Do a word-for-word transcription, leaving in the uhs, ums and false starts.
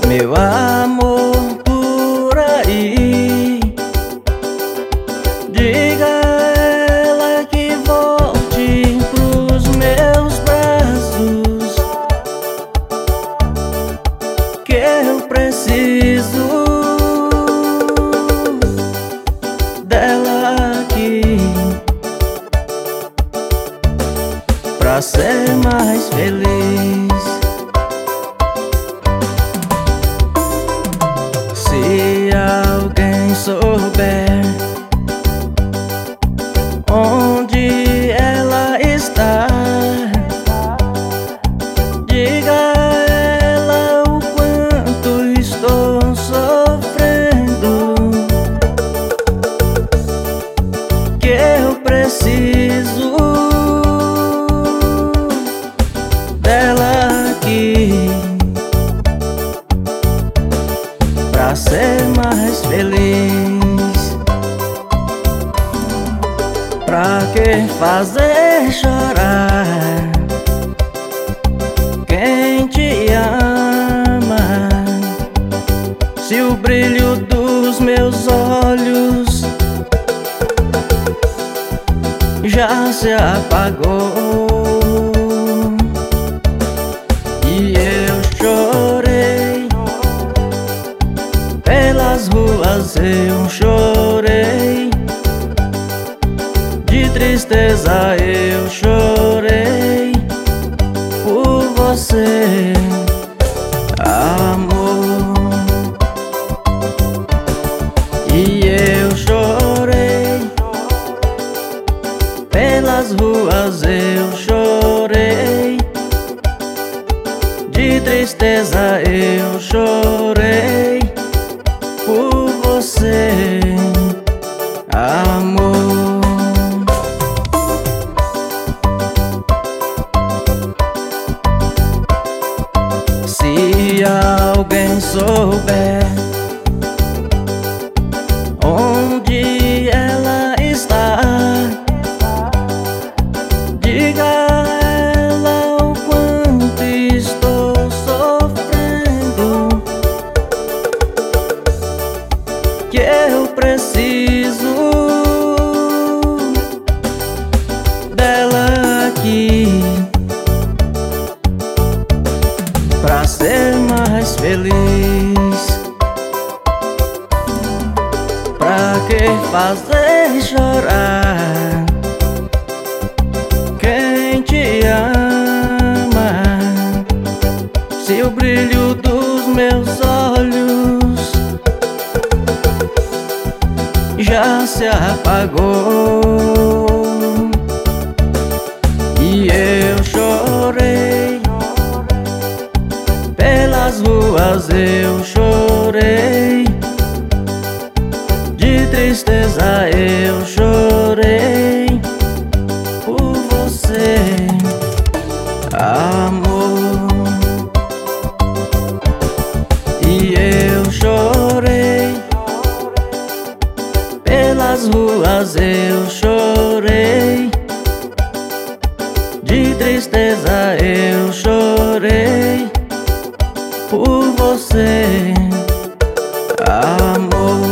meu amor por aí. Diga a ela que volte pros meus braços, que eu preciso dela aqui pra ser mais feliz. Se alguém souber onde ela está, diga a ela o quanto estou sofrendo, que eu preciso dela aqui pra ser mais feliz. Pra que fazer chorar quem te ama, se o brilho dos meus olhos já se apagou? E eu chorei pelas ruas, eu chorei de tristeza, eu chorei por você, amor. E eu chorei pelas ruas, eu chorei de tristeza, eu chorei por você, amor. Se alguém souber onde ela está, diga a ela o quanto estou sofrendo, que eu preciso dela aqui pra ser mais feliz. Pra que fazer chorar quem te ama, se o brilho dos meus olhos já se apagou? E eu chorei pelas ruas, eu chorei de tristeza, eu chorei por você, amor. E eu chorei pelas ruas, eu chorei de tristeza, eu chorei por você, amor.